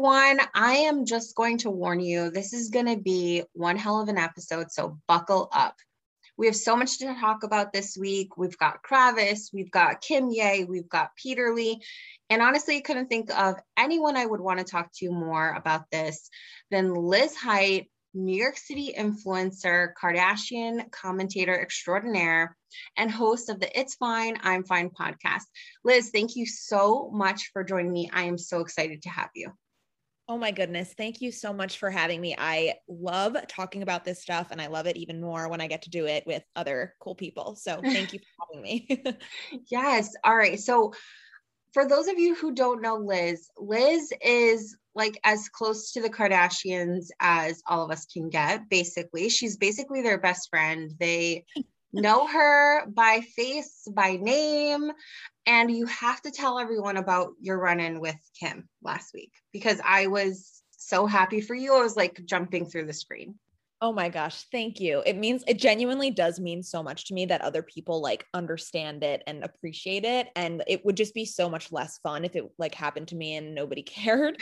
everyone. I am just going to warn you, this is going to be one hell of an episode, so buckle up. We have so much to talk about this week. We've got Kravis, we've got Kim Ye, we've got Peter Lee, and honestly, I couldn't think of anyone I would want to talk to more about this than Liz Height, New York City influencer, Kardashian commentator extraordinaire, and host of the It's Fine, I'm Fine podcast. Liz, thank you so much for joining me. I am so excited to have you. Oh my goodness. Thank you so much for having me. I love talking about this stuff and I love it even more when I get to do it with other cool people. So thank you for having me. Yes. All right. So for those of you who don't know Liz, Liz is like as close to the Kardashians as all of us can get, basically. She's basically their best friend. They know her by face, by name, and you have to tell everyone about your run-in with Kim last week because I was so happy for you. I was like jumping through the screen. Oh my gosh. Thank you. It genuinely does mean so much to me that other people like understand it and appreciate it. And it would just be so much less fun if it like happened to me and nobody cared.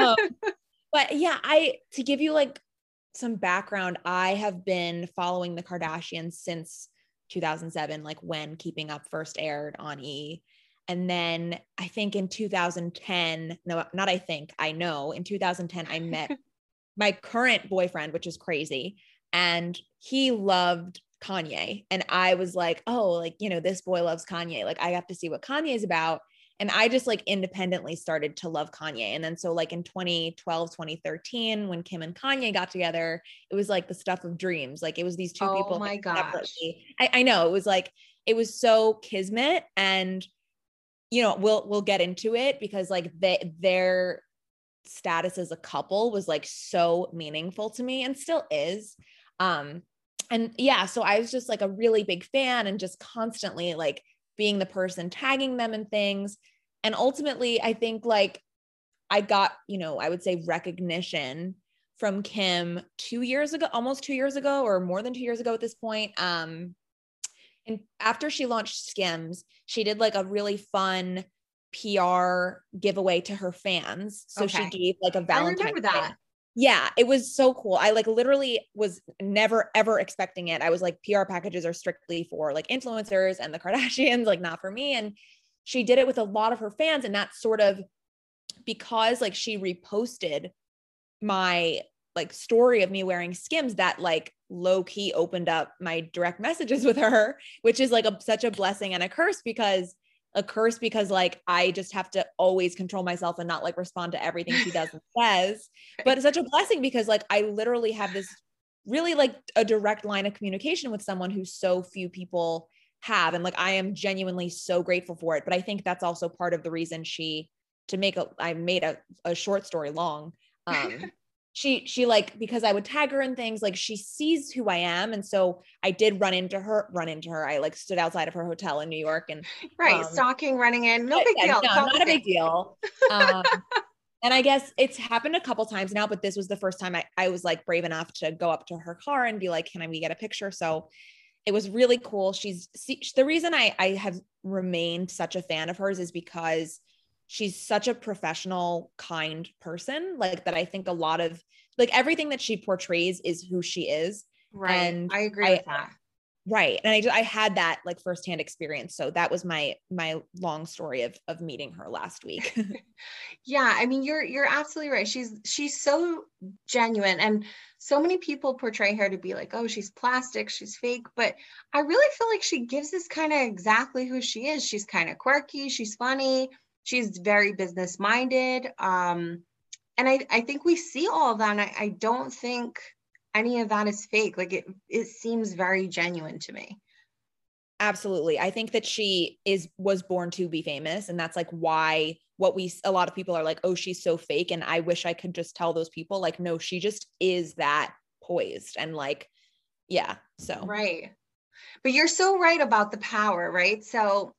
But yeah, to give you like some background, I have been following the Kardashians since 2007, like when Keeping Up first aired on E! And then I think in 2010, no, not I think, I know in 2010, I met my current boyfriend, which is crazy. And he loved Kanye. And I was like, oh, like, you know, this boy loves Kanye. Like I have to see what Kanye is about. And I just like independently started to love Kanye. And then so like in 2012, 2013, when Kim and Kanye got together, it was like the stuff of dreams. Like it was these two people. Oh my gosh. I know it was like, it was so kismet. And, you know, we'll get into it because like their status as a couple was like so meaningful to me and still is. And yeah, so I was just like a really big fan and just constantly like being the person tagging them and things. And ultimately, I think like I got, you know, I would say recognition from Kim 2 years ago, almost 2 years ago, or more than 2 years ago at this point. And after she launched Skims, she did like a really fun PR giveaway to her fans. So she gave like a Valentine's I remember that. Day. Yeah, it was so cool. I like literally was never ever expecting it. I was like, PR packages are strictly for like influencers and the Kardashians, like not for me. And she did it with a lot of her fans. And that's sort of because like she reposted my like story of me wearing Skims that like low key opened up my direct messages with her, which is like such a blessing and a curse because like I just have to always control myself and not like respond to everything she does and says. But it's such a blessing because like I literally have this really like a direct line of communication with someone who so few people have. And like I am genuinely so grateful for it. But I think that's also part of the reason I made a short story long. She like, because I would tag her and things, like she sees who I am. And so I did run into her. I like stood outside of her hotel in New York and right. Stalking, running in. No big deal. No, not a big deal. And I guess it's happened a couple times now, but this was the first time I was like brave enough to go up to her car and be like, can we get a picture? So it was really cool. The reason I have remained such a fan of hers is because she's such a professional, kind person, like that. I think a lot of like everything that she portrays is who she is. Right. And I agree with that. Right. And I had that like firsthand experience. So that was my long story of meeting her last week. Yeah. I mean, you're absolutely right. She's so genuine and so many people portray her to be like, oh, she's plastic, she's fake. But I really feel like she gives us kind of exactly who she is. She's kind of quirky. She's funny. She's very business minded. And I think we see all of that. And I don't think any of that is fake. Like it seems very genuine to me. Absolutely. I think that she was born to be famous. And that's like why a lot of people are like, oh, she's so fake. And I wish I could just tell those people like, no, she just is that poised. And like, yeah. So. Right. But you're so right about the power, right? So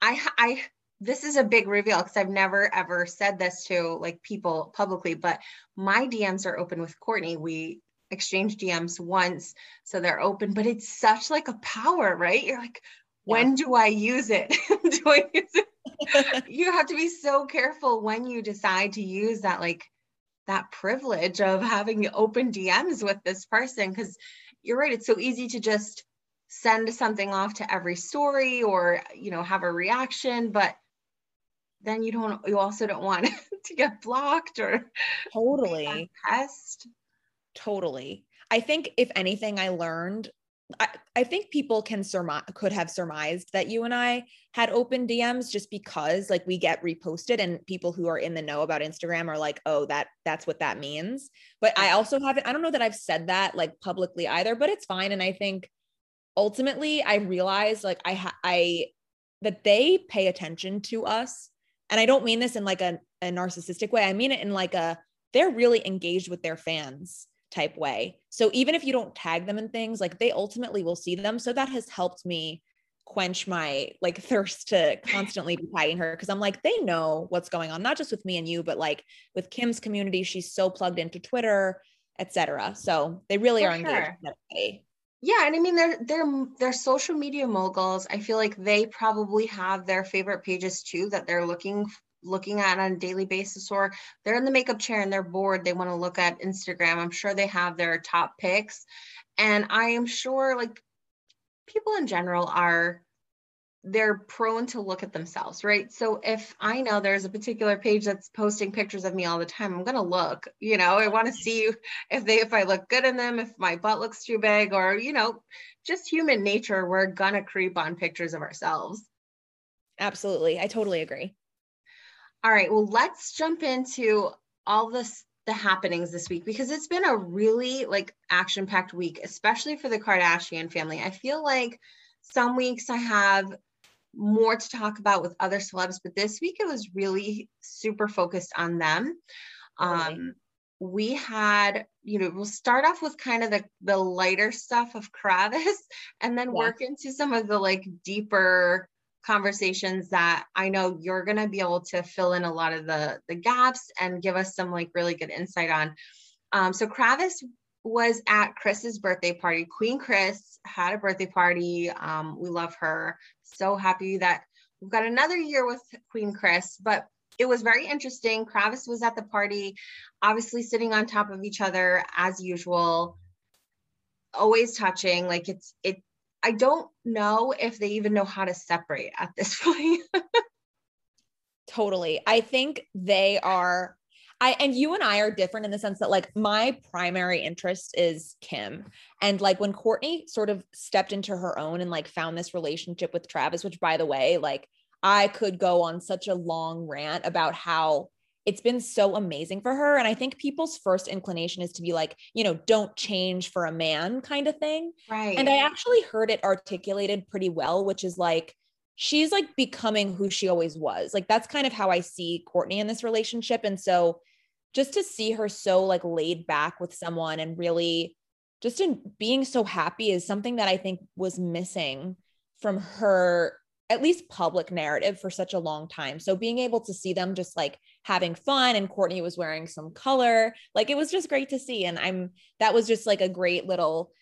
this is a big reveal because I've never ever said this to like people publicly, but my DMs are open with Courtney. We exchanged DMs once, so they're open, but it's such like a power, right? You're like, when do I use it? Do I use it? You have to be so careful when you decide to use that like that privilege of having open DMs with this person. Because you're right, it's so easy to just send something off to every story or, have a reaction, but then you also don't want to get blocked or be that Totally. pest. Totally. I think if anything I learned, I think people could have surmised that you and I had open DMs just because like we get reposted and people who are in the know about Instagram are like, oh, that's what that means. But I also haven't, I don't know that I've said that like publicly either, but it's fine. And I think ultimately I realized like that they pay attention to us. And I don't mean this in like a narcissistic way. I mean it in like they're really engaged with their fans type way. So even if you don't tag them in things, like they ultimately will see them. So that has helped me quench my like thirst to constantly be tagging her. Cause I'm like, they know what's going on, not just with me and you, but like with Kim's community, she's so plugged into Twitter, etc. So they really For are engaged sure. in that way. Yeah, and I mean they're social media moguls. I feel like they probably have their favorite pages too that they're looking at on a daily basis, or they're in the makeup chair and they're bored. They want to look at Instagram. I'm sure they have their top picks. And I am sure like people in general they're prone to look at themselves, right? So if I know there's a particular page that's posting pictures of me all the time, I'm going to look, I want to see if I look good in them, if my butt looks too big, or, just human nature, we're going to creep on pictures of ourselves. Absolutely. I totally agree. All right, well, let's jump into all the happenings this week, because it's been a really like action-packed week, especially for the Kardashian family. I feel like some weeks I have more to talk about with other celebs, but this week it was really super focused on them. Totally. We had, we'll start off with kind of the lighter stuff of Kravis and then Yeah. work into some of the like deeper conversations that I know you're going to be able to fill in a lot of the gaps and give us some like really good insight on. So Kravis was at Kris's birthday party. Queen Kris had a birthday party. We love her. So happy that we've got another year with Queen Kris, but it was very interesting. Kravis was at the party, obviously sitting on top of each other as usual, always touching. Like I don't know if they even know how to separate at this point. Totally. I think they are, and you and I are different in the sense that like my primary interest is Kim. And like when Kourtney sort of stepped into her own and like found this relationship with Travis, which by the way, like I could go on such a long rant about how it's been so amazing for her. And I think people's first inclination is to be like, don't change for a man kind of thing. And Right. I actually heard it articulated pretty well, which is like, she's like becoming who she always was. Like that's kind of how I see Kourtney in this relationship. And so just to see her so like laid back with someone and really just in being so happy is something that I think was missing from her at least public narrative for such a long time. So being able to see them just like having fun and Kourtney was wearing some color, like it was just great to see. And that was just like a great little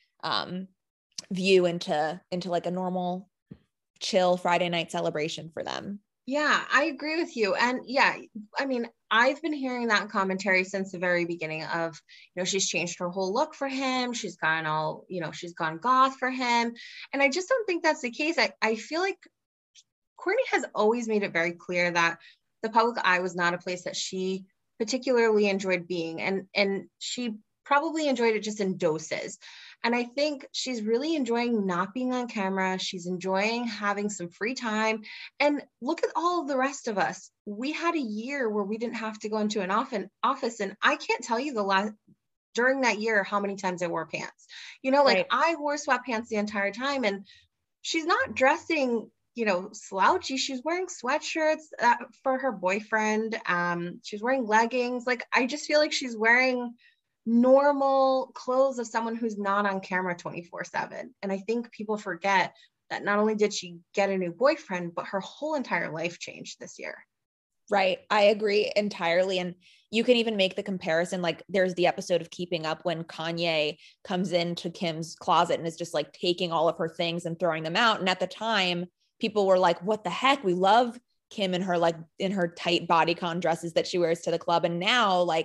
view into like a normal chill Friday night celebration for them. Yeah, I agree with you. And yeah, I mean, I've been hearing that commentary since the very beginning of, she's changed her whole look for him. She's gone all, she's gone goth for him. And I just don't think that's the case. I feel like Kourtney has always made it very clear that the public eye was not a place that she particularly enjoyed being. And she probably enjoyed it just in doses. And I think she's really enjoying not being on camera. She's enjoying having some free time. And look at all of the rest of us. We had a year where we didn't have to go into an office. And I can't tell you during that year how many times I wore pants. Like Right. I wore sweatpants the entire time. And she's not dressing slouchy. She's wearing sweatshirts for her boyfriend. She's wearing leggings. Like I just feel like she's wearing normal clothes of someone who's not on camera 24/7. And I think people forget that not only did she get a new boyfriend, but her whole entire life changed this year. Right. I agree entirely. And you can even make the comparison. Like there's the episode of Keeping Up when Kanye comes into Kim's closet and is just like taking all of her things and throwing them out. And at the time, people were like, what the heck? We love Kim in her tight bodycon dresses that she wears to the club. And now like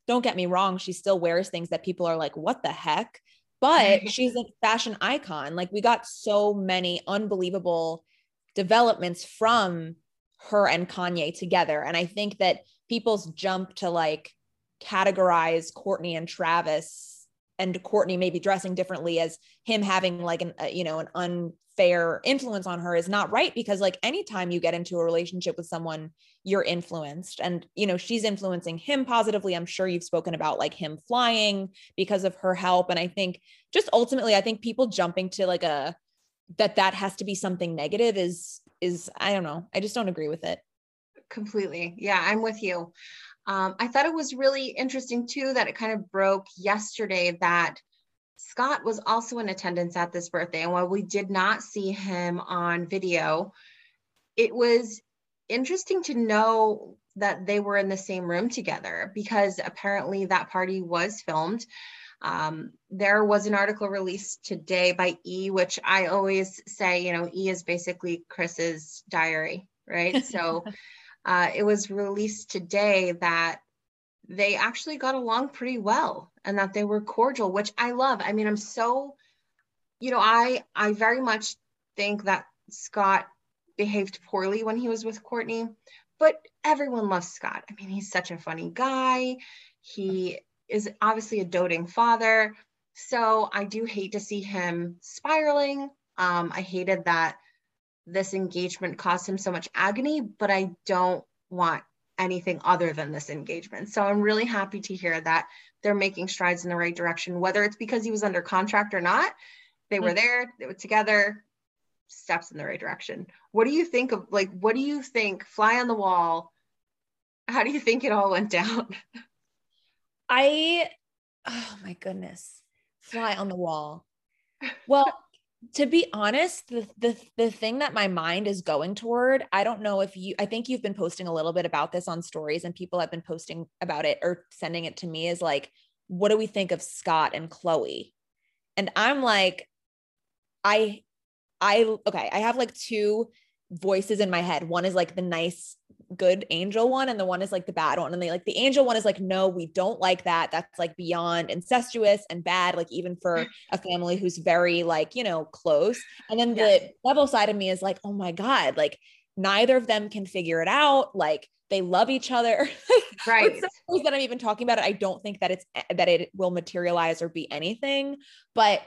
don't get me wrong, she still wears things that people are like, what the heck? But she's a fashion icon. Like we got so many unbelievable developments from her and Kanye together. And I think that people's jump to like categorize Kourtney and Travis, and Kourtney maybe dressing differently as him having like an unfair influence on her, is not right, because like anytime you get into a relationship with someone, you're influenced, and she's influencing him positively. I'm sure you've spoken about like him flying because of her help. And I think just ultimately, I think people jumping to like that has to be something negative is I don't know. I just don't agree with it. Completely. Yeah, I'm with you. I thought it was really interesting too that it kind of broke yesterday that Scott was also in attendance at this birthday. And while we did not see him on video, it was interesting to know that they were in the same room together, because apparently that party was filmed. There was an article released today by E, which I always say, E is basically Kris's diary, right? So it was released today that they actually got along pretty well and that they were cordial, which I love. I mean, I'm so, I very much think that Scott behaved poorly when he was with Kourtney, but everyone loves Scott. I mean, he's such a funny guy. He is obviously a doting father. So I do hate to see him spiraling. I hated that this engagement caused him so much agony, but I don't want anything other than this engagement. So I'm really happy to hear that they're making strides in the right direction, whether it's because he was under contract or not. They were there, they were together, steps in the right direction. What do you think of, what do you think, fly on the wall? How do you think it all went down? Oh my goodness, fly on the wall. Well, to be honest, the thing that my mind is going toward, I don't know if I think you've been posting a little bit about this on stories, and people have been posting about it or sending it to me, is like, what do we think of Scott and Khloé? And I'm like, okay, I have like two voices in my head. One is like the nice, good angel one, and the one is like the bad one. And the angel one is like, no, we don't like that. That's like beyond incestuous and bad, like even for a family who's very like, close. And then the devil side of me is like, oh my God, like neither of them can figure it out. Like they love each other. Right. That I'm even talking about it, I don't think that it will materialize or be anything, but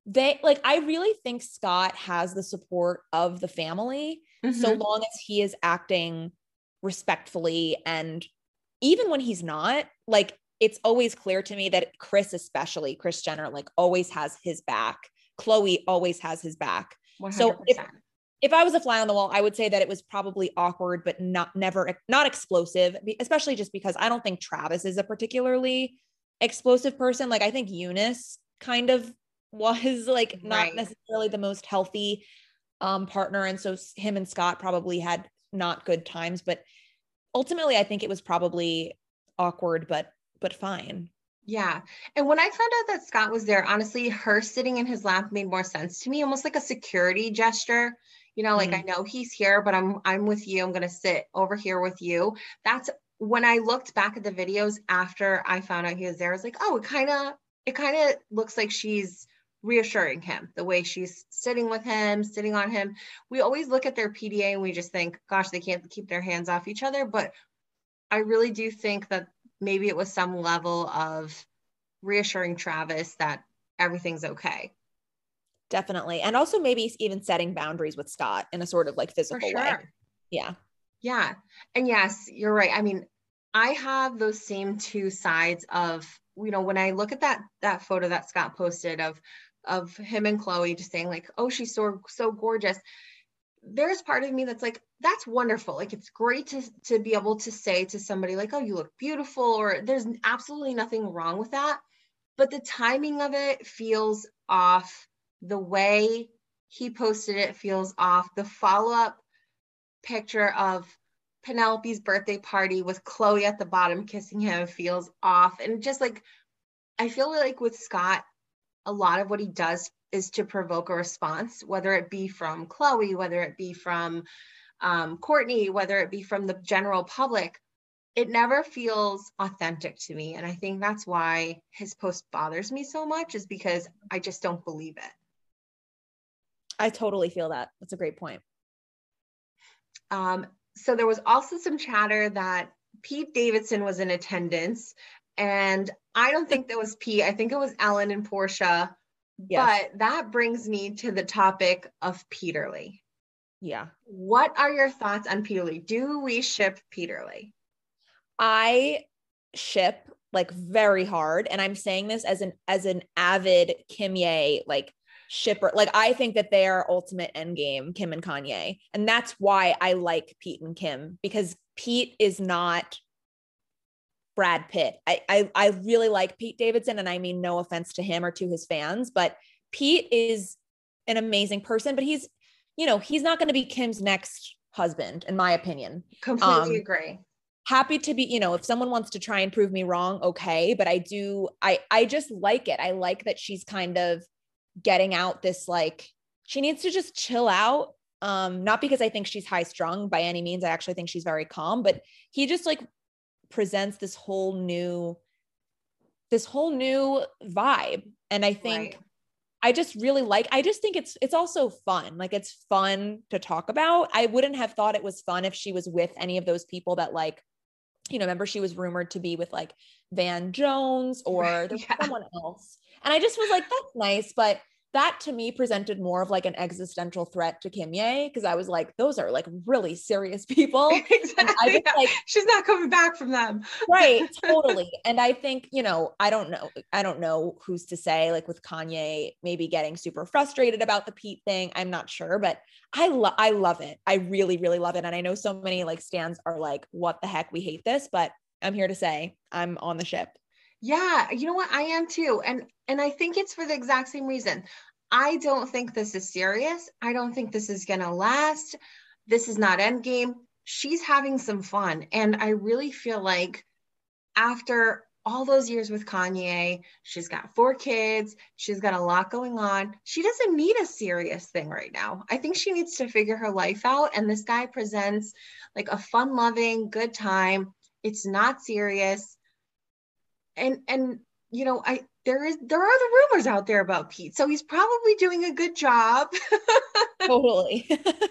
I really think Scott has the support of the family, so long as he is acting respectfully. And even when he's not, like, it's always clear to me that Kris Jenner, like always has his back. Khloé always has his back. 100%. So if I was a fly on the wall, I would say that it was probably awkward, but not explosive, especially just because I don't think Travis is a particularly explosive person. Like I think Eunice kind of was like not necessarily the most healthy partner. And so him and Scott probably had not good times, but ultimately I think it was probably awkward, but fine. Yeah. And when I found out that Scott was there, honestly, her sitting in his lap made more sense to me, almost like a security gesture. I know he's here, but I'm with you. I'm going to sit over here with you. That's when I looked back at the videos after I found out he was there. I was like, oh, it kind of looks like she's reassuring him, the way she's sitting with him, sitting on him. We always look at their PDA and we just think, gosh, they can't keep their hands off each other. But I really do think that maybe it was some level of reassuring Travis that everything's okay. Definitely. And also maybe even setting boundaries with Scott in a sort of like physical way. Yeah. Yeah. And yes, you're right. I mean, I have those same two sides of, when I look at that photo that Scott posted of him and Khloé just saying like, oh, she's so gorgeous. There's part of me that's like, that's wonderful. Like, it's great to be able to say to somebody like, oh, you look beautiful, or there's absolutely nothing wrong with that. But the timing of it feels off. The way he posted it feels off. The follow-up picture of Penelope's birthday party with Khloé at the bottom kissing him feels off. And just like, I feel like with Scott, a lot of what he does is to provoke a response, whether it be from Khloé, whether it be from Kourtney, whether it be from the general public. it never feels authentic to me. And I think that's why his post bothers me so much, is because I just don't believe it. I totally feel that. That's a great point. So there was also some chatter that Pete Davidson was in attendance, and I don't think that was Pete. I think it was Ellen and Portia. Yes. But that brings me to the topic of Peterly. Yeah. What are your thoughts on Peterly? Do we ship Peterly? I ship like very hard, and I'm saying this as an avid Kim Ye like shipper. Like, I think that they are ultimate endgame, Kim and Kanye, and that's why I like Pete and Kim, because Pete is not Brad Pitt. I really like Pete Davidson, and I mean no offense to him or to his fans, but Pete is an amazing person, but he's not going to be Kim's next husband, in my opinion. Completely agree. Happy to be, if someone wants to try and prove me wrong, okay. But I just like it. I like that she's kind of getting out this, like, she needs to just chill out. Not because I think she's high strung by any means. I actually think she's very calm, but he just like presents this whole new vibe. And I think I just really I just think it's also fun. Like, it's fun to talk about. I wouldn't have thought it was fun if she was with any of those people that, like, remember she was rumored to be with like Van Jones or someone else. And I just was like, that's nice. But that to me presented more of like an existential threat to Kim Ye, because I was like, those are like really serious people. Exactly. I just, like, she's not coming back from them. Right. Totally. And I think, I don't know who's to say, like, with Kanye maybe getting super frustrated about the Pete thing. I'm not sure, but I love it. I really, really love it. And I know so many like stans are like, what the heck? We hate this, but I'm here to say I'm on the ship. Yeah. You know what? I am too. And I think it's for the exact same reason. I don't think this is serious. I don't think this is going to last. This is not endgame. She's having some fun. And I really feel like after all those years with Kanye, she's got 4 kids. She's got a lot going on. She doesn't need a serious thing right now. I think she needs to figure her life out. And this guy presents like a fun loving, good time. It's not serious. And there are the rumors out there about Pete, so he's probably doing a good job. Totally.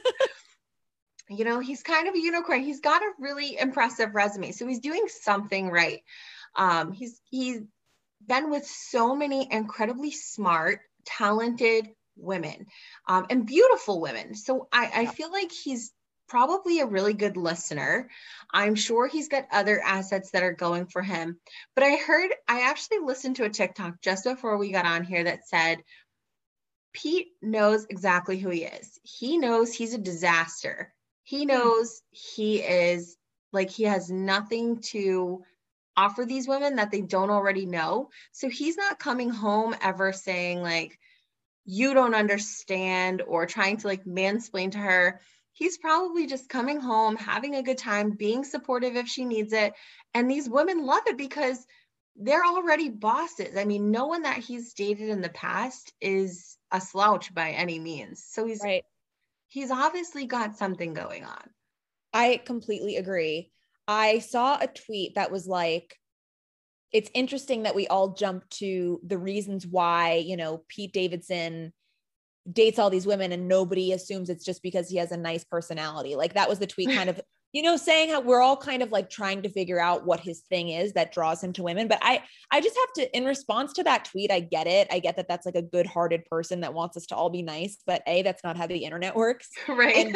He's kind of a unicorn. He's got a really impressive resume, so he's doing something right. He's been with so many incredibly smart, talented women, and beautiful women. So I feel like he's probably a really good listener. I'm sure he's got other assets that are going for him. But I actually listened to a TikTok just before we got on here that said, Pete knows exactly who he is. He knows he's a disaster. He knows he is like, he has nothing to offer these women that they don't already know. So he's not coming home ever saying like, you don't understand, or trying to like mansplain to her. He's probably just coming home, having a good time, being supportive if she needs it. And these women love it because they're already bosses. I mean, no one that he's dated in the past is a slouch by any means. So he's obviously got something going on. I completely agree. I saw a tweet that was like, it's interesting that we all jump to the reasons why, Pete Davidson dates all these women and nobody assumes it's just because he has a nice personality. Like, that was the tweet kind of, saying how we're all kind of like trying to figure out what his thing is that draws him to women. But I just have to, in response to that tweet, I get it. I get that that's like a good-hearted person that wants us to all be nice, but A, that's not how the internet works. Right. And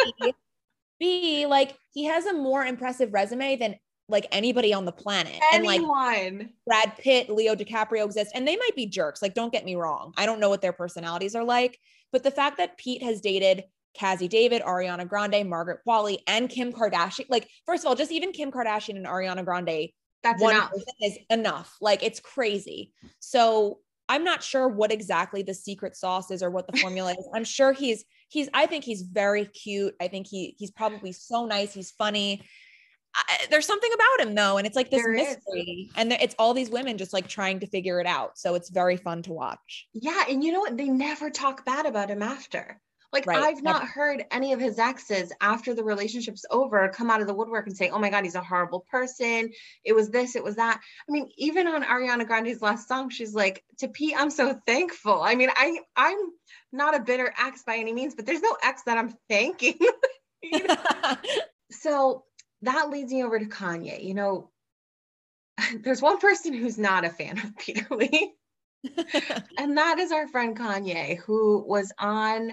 B, like, he has a more impressive resume than like anybody on the planet. Anyone. And like Brad Pitt, Leo DiCaprio exist, and they might be jerks. Like, don't get me wrong. I don't know what their personalities are like, but the fact that Pete has dated Cassie David, Ariana Grande, Margaret Qualley, and Kim Kardashian, like, first of all, just even Kim Kardashian and Ariana Grande, that's enough. Is enough. Like, it's crazy. So I'm not sure what exactly the secret sauce is or what the formula is. I'm sure I think he's very cute. I think he's probably so nice. He's funny. There's something about him though. And it's like this mystery, and it's all these women just like trying to figure it out. So it's very fun to watch. Yeah. And you know what? They never talk bad about him after. Like, Right. I've not heard any of his exes after the relationship's over come out of the woodwork and say, oh my God, he's a horrible person. It was this, it was that. I mean, even on Ariana Grande's last song, she's like, to Pete, I'm so thankful. I mean, I'm not a bitter ex by any means, but there's no ex that I'm thanking. You know? So that leads me over to Kanye. You know, there's one person who's not a fan of Peter Lee, and that is our friend Kanye, who was on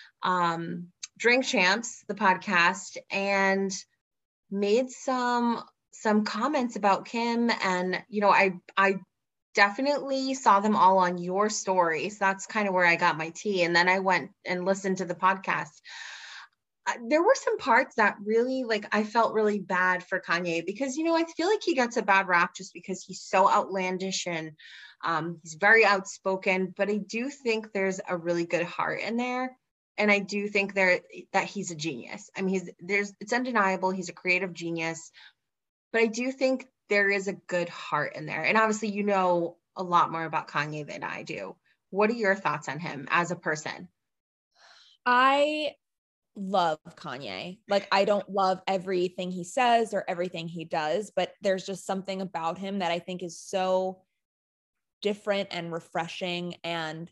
Drink Champs, the podcast, and made some comments about Kim. And you know, I definitely saw them all on your stories. That's kind of where I got my tea. And then I went and listened to the podcast. There were some parts that really, like, I felt really bad for Kanye because, you know, I feel like he gets a bad rap just because he's so outlandish and he's very outspoken, but I do think there's a really good heart in there. And I do think that he's a genius. I mean, it's undeniable. He's a creative genius, but I do think there is a good heart in there. And obviously, you know a lot more about Kanye than I do. What are your thoughts on him as a person? I love Kanye. Like, I don't love everything he says or everything he does, but there's just something about him that I think is so different and refreshing. And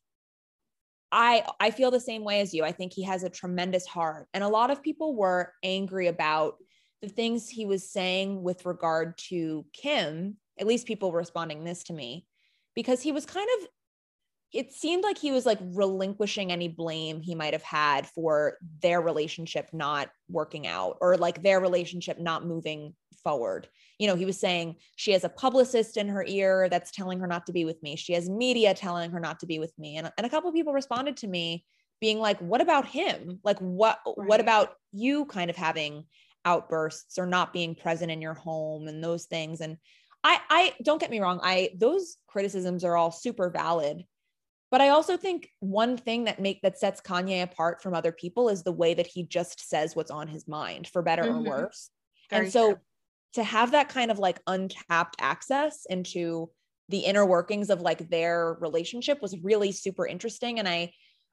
I feel the same way as you. I think he has a tremendous heart. And a lot of people were angry about the things he was saying with regard to Kim, at least people responding this to me, because he was kind of, it seemed like he was like relinquishing any blame he might have had for their relationship not working out or like their relationship not moving forward. You know, he was saying she has a publicist in her ear that's telling her not to be with me. She has media telling her not to be with me. And a couple of people responded to me being like, what about him? Like, what about you kind of having outbursts or not being present in your home and those things? And I don't get me wrong. Those criticisms are all super valid. But I also think one thing that sets Kanye apart from other people is the way that he just says what's on his mind, for better or worse. Very and so true. To have that kind of like untapped access into the inner workings of like their relationship was really super interesting. And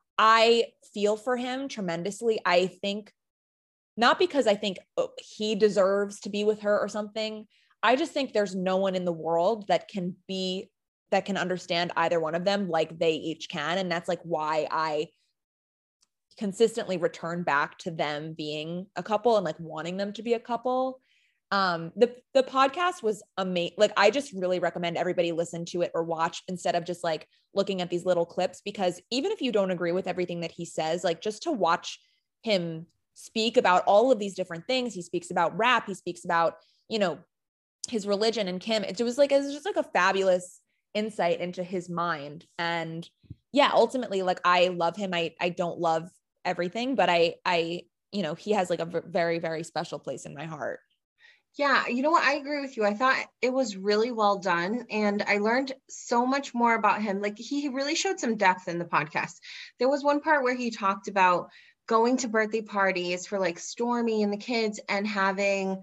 I feel for him tremendously. I think not because I think he deserves to be with her or something. I just think there's no one in the world that can understand either one of them like they each can. And that's like why I consistently return back to them being a couple and like wanting them to be a couple. The podcast was amazing. Like, I just really recommend everybody listen to it or watch instead of just like looking at these little clips, because even if you don't agree with everything that he says, like just to watch him speak about all of these different things. He speaks about rap. He speaks about, you know, his religion and Kim. It was just like a fabulous insight into his mind. And yeah, ultimately, like, I love him. I don't love everything, but I, you know, he has like a very, very special place in my heart. Yeah, you know what? I agree with you. I thought it was really well done. And I learned so much more about him. Like, he really showed some depth in the podcast. There was one part where he talked about going to birthday parties for like Stormi and the kids and having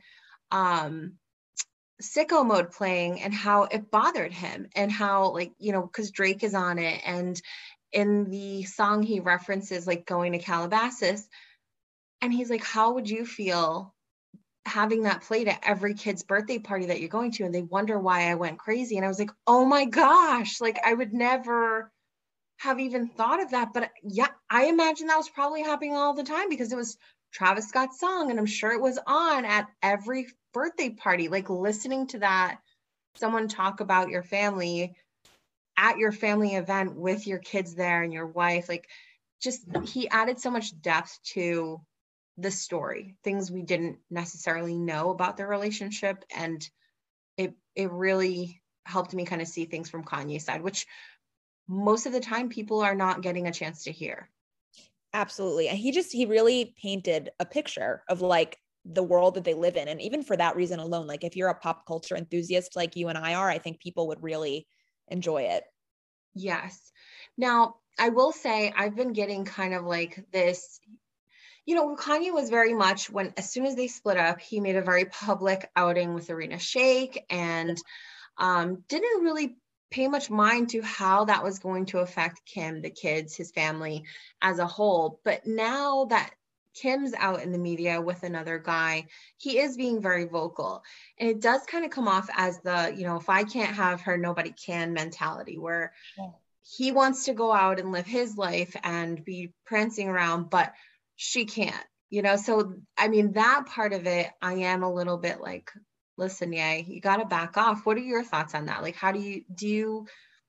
Sicko Mode playing and how it bothered him and how, like, you know, because Drake is on it. And in the song, he references like going to Calabasas. And he's like, how would you feel having that played at every kid's birthday party that you're going to? And they wonder why I went crazy. And I was like, oh my gosh, like, I would never have even thought of that. But yeah, I imagine that was probably happening all the time because it was Travis Scott's song. And I'm sure it was on at every birthday party. Like, listening to that, someone talk about your family at your family event with your kids there and your wife, like, just, he added so much depth to the story, things we didn't necessarily know about their relationship. And it really helped me kind of see things from Kanye's side, which most of the time people are not getting a chance to hear. Absolutely. And he really painted a picture of like the world that they live in. And even for that reason alone, like if you're a pop culture enthusiast like you and I are, I think people would really enjoy it. Yes. Now, I will say I've been getting kind of like this, you know, Kanye was very much as soon as they split up, he made a very public outing with Irina Shayk and didn't really pay much mind to how that was going to affect Kim, the kids, his family as a whole. But now that Kim's out in the media with another guy, he is being very vocal. And it does kind of come off as the, if I can't have her, nobody can mentality, where he wants to go out and live his life and be prancing around, but she can't, So, I mean, that part of it, I am a little bit like, listen, you got to back off. What are your thoughts on that? Like, how do you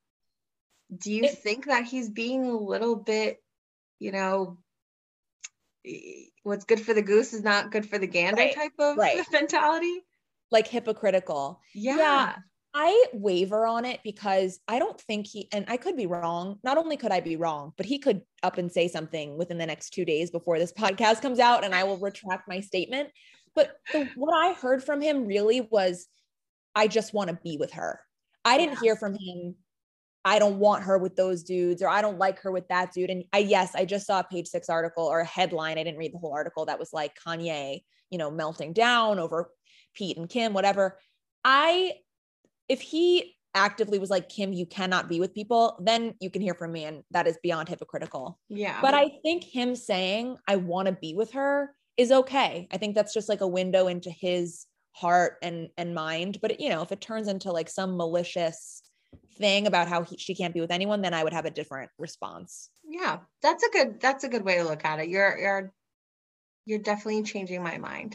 think that he's being a little bit, what's good for the goose is not good for the gander type of mentality? Like hypocritical. Yeah. I waver on it because I don't think and I could be wrong. Not only could I be wrong, but he could up and say something within the next 2 days before this podcast comes out, and I will retract my statement. But what I heard from him really was, I just want to be with her. I didn't hear from him, I don't want her with those dudes, or I don't like her with that dude. And I just saw a Page Six article or a headline. I didn't read the whole article. That was like Kanye, melting down over Pete and Kim, whatever. If he actively was like, Kim, you cannot be with people, then you can hear from me. And that is beyond hypocritical. Yeah. But I think him saying, I want to be with her is okay. I think that's just like a window into his heart and mind. But if it turns into like some malicious thing about how she can't be with anyone, then I would have a different response. Yeah, that's a good way to look at it. You're definitely changing my mind.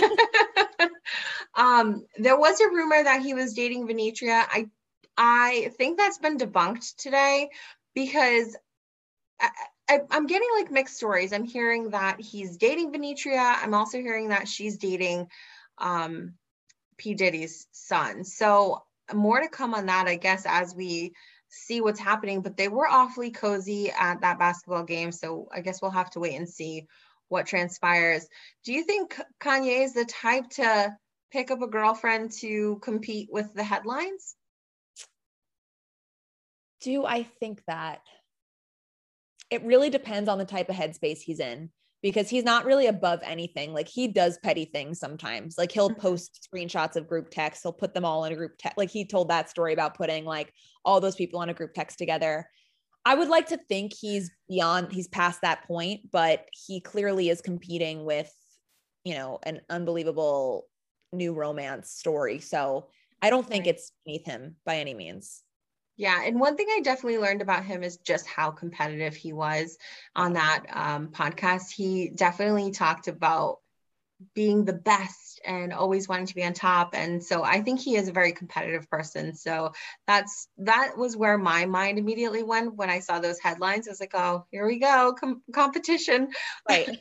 There was a rumor that he was dating Venetria. I think that's been debunked today, because I'm getting like mixed stories. I'm hearing that he's dating Venetria. I'm also hearing that she's dating P. Diddy's son. So more to come on that, I guess, as we see what's happening. But they were awfully cozy at that basketball game. So I guess we'll have to wait and see what transpires. Do you think Kanye is the type to pick up a girlfriend to compete with the headlines? Do I think that? It really depends on the type of headspace he's in, because he's not really above anything. Like, he does petty things sometimes. Like, he'll post screenshots of group texts. He'll put them all in a group text. Like, he told that story about putting like all those people on a group text together. I would like to think he's past that point, but he clearly is competing with, an unbelievable new romance story. So I don't think it's beneath him by any means. Yeah. And one thing I definitely learned about him is just how competitive he was on that podcast. He definitely talked about being the best and always wanting to be on top. And so I think he is a very competitive person. So that was where my mind immediately went when I saw those headlines. I was like, oh, here we go. Competition. Right.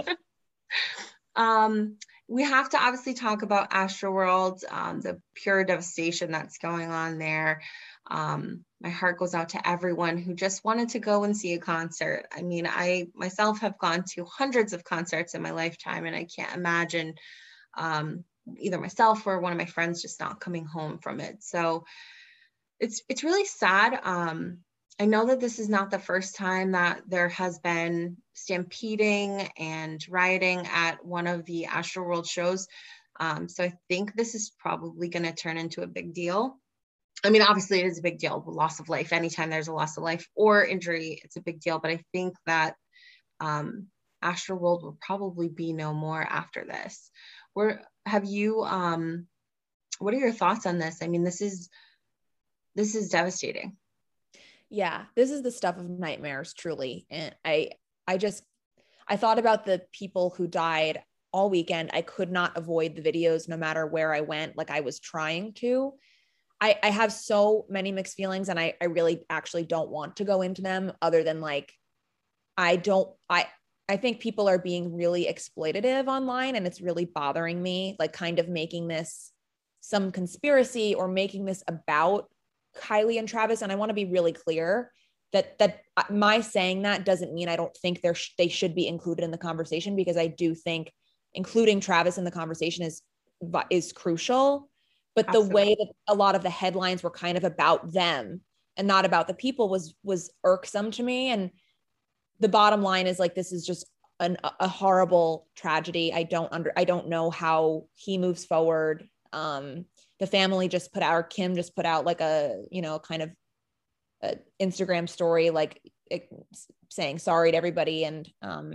We have to obviously talk about Astroworld, the pure devastation that's going on there. My heart goes out to everyone who just wanted to go and see a concert. I mean, I myself have gone to hundreds of concerts in my lifetime, and I can't imagine either myself or one of my friends just not coming home from it. So it's really sad. I know that this is not the first time that there has been stampeding and rioting at one of the Astroworld shows. So I think this is probably going to turn into a big deal. I mean, obviously it is a big deal, the loss of life. Anytime there's a loss of life or injury, it's a big deal. But I think that Astroworld will probably be no more after this. What are your thoughts on this? I mean, this is devastating. Yeah, this is the stuff of nightmares, truly. And I thought about the people who died all weekend. I could not avoid the videos no matter where I went. Like, I was trying to. I have so many mixed feelings, and I really actually don't want to go into them, other than like, I think people are being really exploitative online, and it's really bothering me, like kind of making this some conspiracy or making this about Kylie and Travis. And I want to be really clear that my saying that doesn't mean I don't think they should be included in the conversation, because I do think including Travis in the conversation is crucial. But Absolutely. The way that a lot of the headlines were kind of about them and not about the people was irksome to me. And the bottom line is, like, this is just a horrible tragedy. I don't know how he moves forward. The family just put out, or Kim just put out like a, kind of a Instagram story, like saying sorry to everybody. And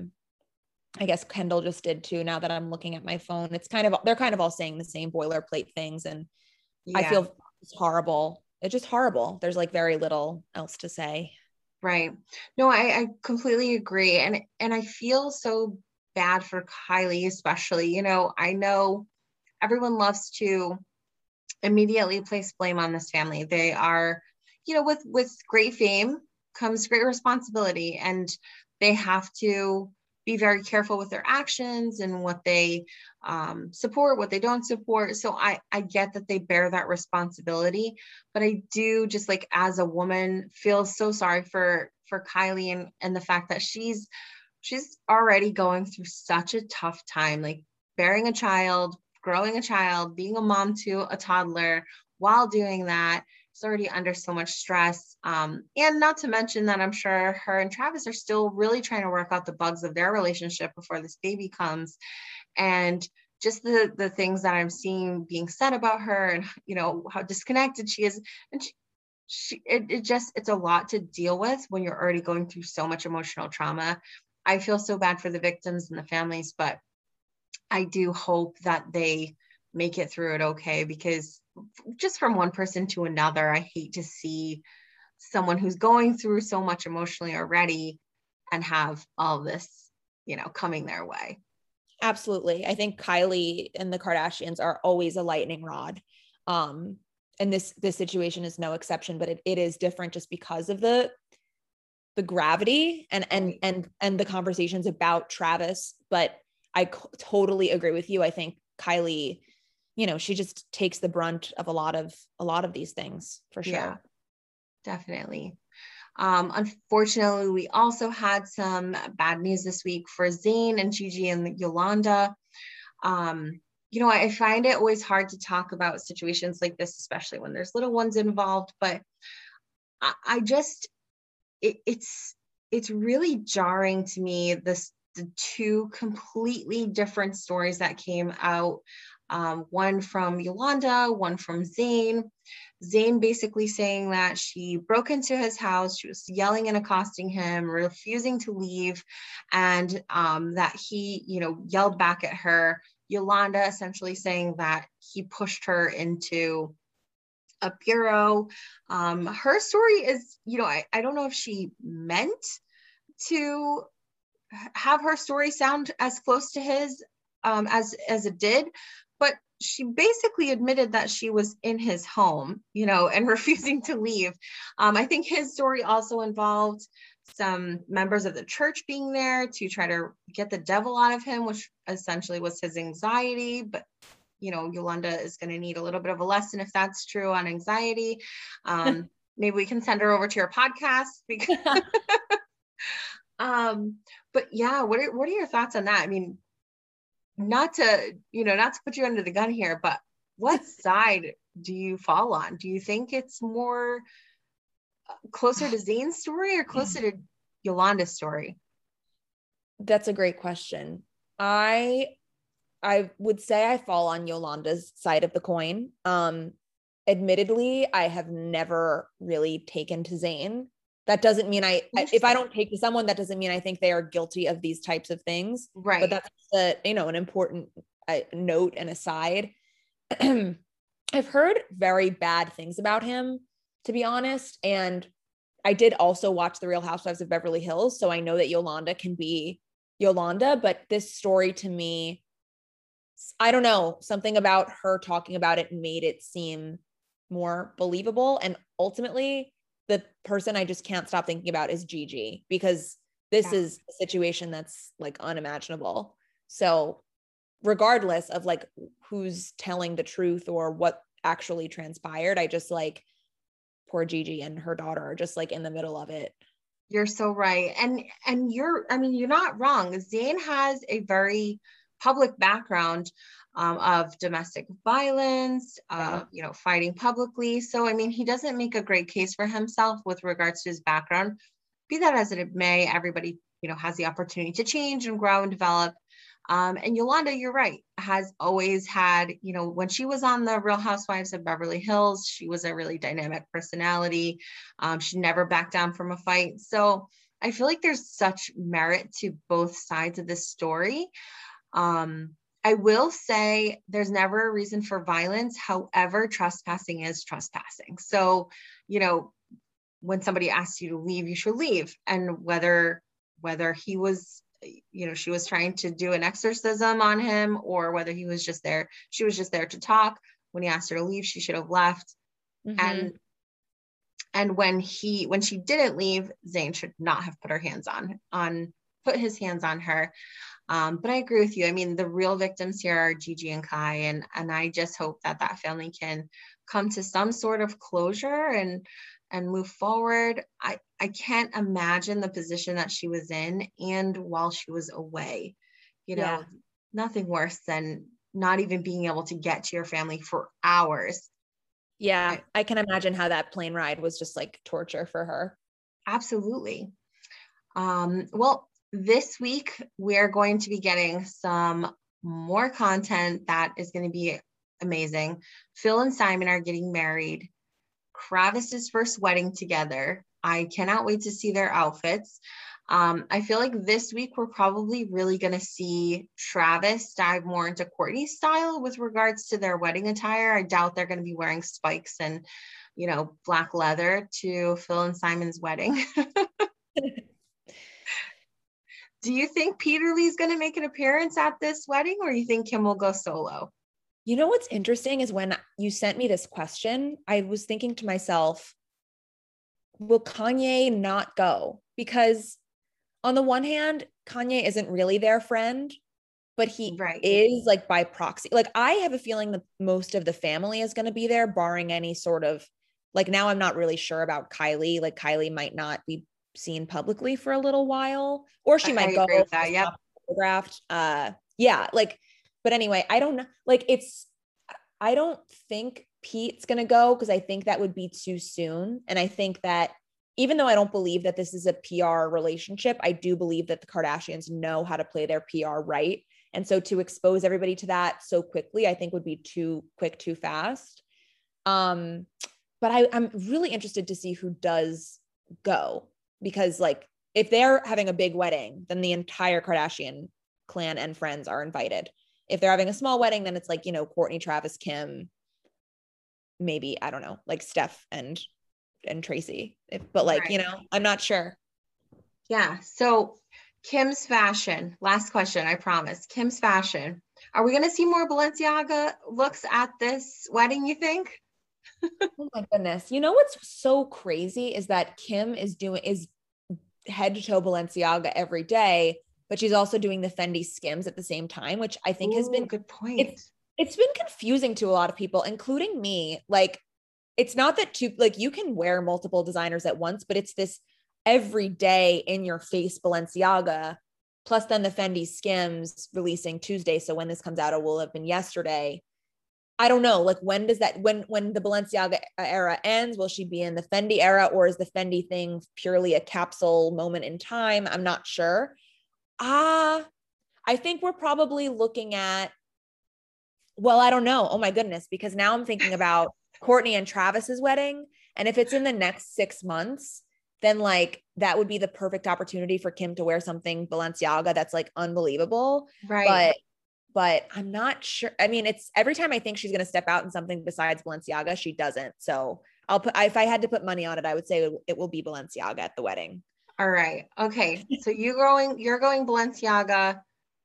I guess Kendall just did too. Now that I'm looking at my phone, they're kind of all saying the same boilerplate things. And I feel it's horrible. It's just horrible. There's like very little else to say. Right. No, I completely agree. And I feel so bad for Kylie, especially, I know everyone loves to immediately place blame on this family. They are, with great fame comes great responsibility, and they have to be very careful with their actions and what they support, what they don't support. So I get that they bear that responsibility, but I do, just like as a woman, feel so sorry for Kylie and the fact that she's already going through such a tough time, like bearing a child, growing a child, being a mom to a toddler. While doing that, she's already under so much stress. And not to mention that I'm sure her and Travis are still really trying to work out the bugs of their relationship before this baby comes. And just the things that I'm seeing being said about her, and, how disconnected she is. And it's a lot to deal with when you're already going through so much emotional trauma. I feel so bad for the victims and the families, but I do hope that they make it through it okay, because just from one person to another, I hate to see someone who's going through so much emotionally already and have all this, coming their way. Absolutely. I think Kylie and the Kardashians are always a lightning rod. And this situation is no exception, but it is different just because of the gravity and the conversations about Travis. But I totally agree with you. I think Kylie, she just takes the brunt of a lot of these things, for sure. Yeah, definitely. Unfortunately, we also had some bad news this week for Zayn and Gigi and Yolanda. I find it always hard to talk about situations like this, especially when there's little ones involved, but I just, it's really jarring to me, the two completely different stories that came out. One from Yolanda, one from Zayn. Zayn basically saying that she broke into his house, she was yelling and accosting him, refusing to leave, and that he, yelled back at her. Yolanda essentially saying that he pushed her into a bureau. Her story is, I don't know if she meant to have her story sound as close to his as it did, but she basically admitted that she was in his home, and refusing to leave. I think his story also involved some members of the church being there to try to get the devil out of him, which essentially was his anxiety. But Yolanda is going to need a little bit of a lesson if that's true on anxiety. Maybe we can send her over to your podcast because but yeah, what are your thoughts on that? I mean, not to put you under the gun here, but what side do you fall on? Do you think it's more closer to Zayn's story or closer to Yolanda's story? That's a great question. I would say I fall on Yolanda's side of the coin. Admittedly, I have never really taken to Zayn. That doesn't mean if I don't take to someone, that doesn't mean I think they are guilty of these types of things. Right. But that's an important note and aside. I've heard very bad things about him, to be honest. And I did also watch The Real Housewives of Beverly Hills. So I know that Yolanda can be Yolanda, but this story to me, I don't know, something about her talking about it made it seem more believable. And ultimately, the person I just can't stop thinking about is Gigi, because this is a situation that's like unimaginable. So regardless of like who's telling the truth or what actually transpired, I just like poor Gigi and her daughter are just like in the middle of it. You're so right. And you're not wrong. Zayn has a very public background of domestic violence, fighting publicly. So, he doesn't make a great case for himself with regards to his background. Be that as it may, everybody, has the opportunity to change and grow and develop. And Yolanda, you're right, has always had, you know, when she was on the Real Housewives of Beverly Hills, she was a really dynamic personality. She never backed down from a fight. So I feel like there's such merit to both sides of this story. I will say there's never a reason for violence. However, trespassing is trespassing. So, you know, when somebody asks you to leave, you should leave. And whether he was, you know, she was trying to do an exorcism on him, or whether he was just there, she was just there to talk. When he asked her to leave, she should have left. Mm-hmm. And when she didn't leave, Zayn should not have put his hands on her. But I agree with you. I mean, the real victims here are Gigi and Kai, and I just hope that family can come to some sort of closure and move forward. I can't imagine the position that she was in, and while she was away, you know, nothing worse than not even being able to get to your family for hours. Yeah, I can imagine how that plane ride was just like torture for her. Absolutely. Well, this week we're going to be getting some more content that is going to be amazing. Phil and Simon are getting married. Kravis's first wedding together. I cannot wait to see their outfits. I feel like this week we're probably really going to see Travis dive more into Kourtney's style with regards to their wedding attire. I doubt they're going to be wearing spikes and, you know, black leather to Phil and Simon's wedding. Do you think Peter Lee's going to make an appearance at this wedding, or you think Kim will go solo? You know what's interesting is when you sent me this question, I was thinking to myself, will Kanye not go? Because on the one hand, Kanye isn't really their friend, but he is like by proxy. Like I have a feeling that most of the family is going to be there, barring any sort of like, now I'm not really sure about Kylie. Like Kylie might not be seen publicly for a little while, or she might go with that. Yep. Photographed. Yeah. Like, but anyway, I don't know. Like I don't think Pete's going to go because I think that would be too soon. And I think that even though I don't believe that this is a PR relationship, I do believe that the Kardashians know how to play their PR right. And so to expose everybody to that so quickly, I think would be too quick, too fast. But I'm really interested to see who does go, because like if they're having a big wedding, then the entire Kardashian clan and friends are invited. If they're having a small wedding, then it's like, you know, Kourtney, Travis, Kim, maybe, I don't know, like Steph and Tracy. But like, you know, I'm not sure. Yeah. So Kim's fashion, last question, I promise. Kim's fashion. Are we going to see more Balenciaga looks at this wedding, you think? Oh my goodness. You know what's so crazy is that Kim is head to toe Balenciaga every day, but she's also doing the Fendi Skims at the same time, which I think has been good point. It's been confusing to a lot of people, including me. Like, it's not that you can wear multiple designers at once, but it's this every day in your face Balenciaga, plus then the Fendi Skims releasing Tuesday. So when this comes out, it will have been yesterday. I don't know, like when does that, when the Balenciaga era ends, will she be in the Fendi era, or is the Fendi thing purely a capsule moment in time? I'm not sure. I think we're probably looking at, well, I don't know. Oh my goodness, because now I'm thinking about Kourtney and Travis's wedding. And if it's in the next 6 months, then like that would be the perfect opportunity for Kim to wear something Balenciaga that's like unbelievable. Right. But I'm not sure. I mean, it's every time I think she's going to step out in something besides Balenciaga, she doesn't. So if I had to put money on it, I would say it will be Balenciaga at the wedding. All right. Okay. So you're going Balenciaga.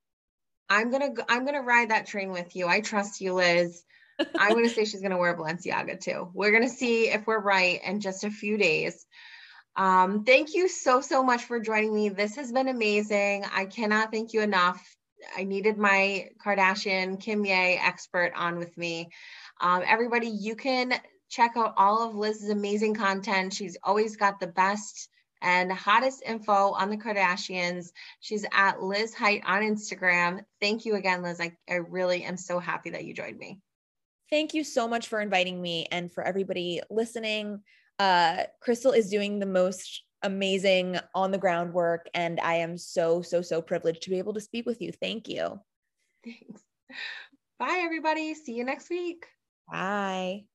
I'm going to ride that train with you. I trust you, Liz. I'm going to say she's going to wear Balenciaga too. We're going to see if we're right in just a few days. Thank you so much for joining me. This has been amazing. I cannot thank you enough. I needed my Kardashian Kim Ye expert on with me. Everybody, you can check out all of Liz's amazing content. She's always got the best and hottest info on the Kardashians. She's at Liz Height on Instagram. Thank you again, Liz. I really am so happy that you joined me. Thank you so much for inviting me, and for everybody listening. Crystal is doing the most amazing on the ground work, and I am so privileged to be able to speak with you. Thank you. Thanks. Bye, everybody. See you next week. Bye.